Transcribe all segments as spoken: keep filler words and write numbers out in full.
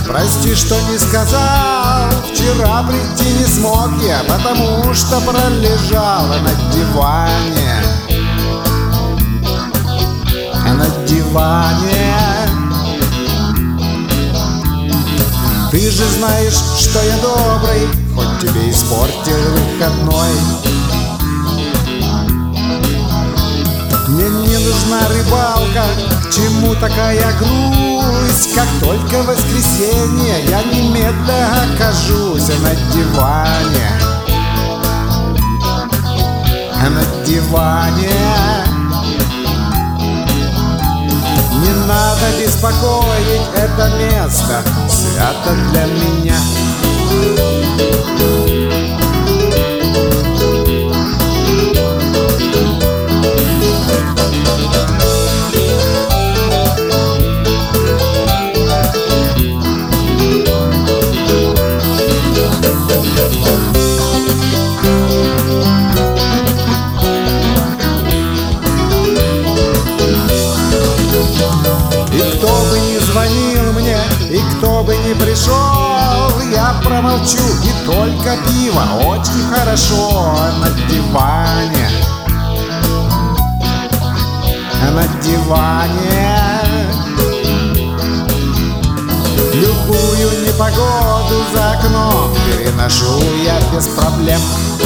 Прости, что не сказал, вчера прийти не смог я, потому что пролежала на диване. На диване. Ты же знаешь, что я добрый, хоть тебе испортил выходной. Мне не нужна рыбалка, к чему такая грусть? Как только воскресенье, я немедля окажусь на диване. На диване. Не надо беспокоить, это место свято для меня. И кто бы ни звонил мне, и кто бы ни пришел, я промолчу, и только пиво очень хорошо. На диване, на диване. Любую непогоду за окном переношу я без проблем.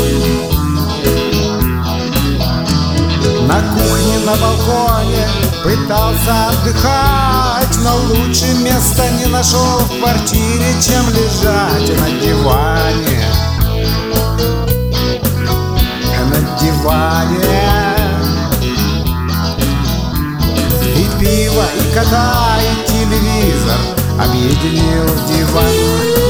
На кухне, на балконе пытался отдыхать, но лучше места не нашел в квартире, чем лежать на диване. На диване. И пиво, и кота, и телевизор объединил диван.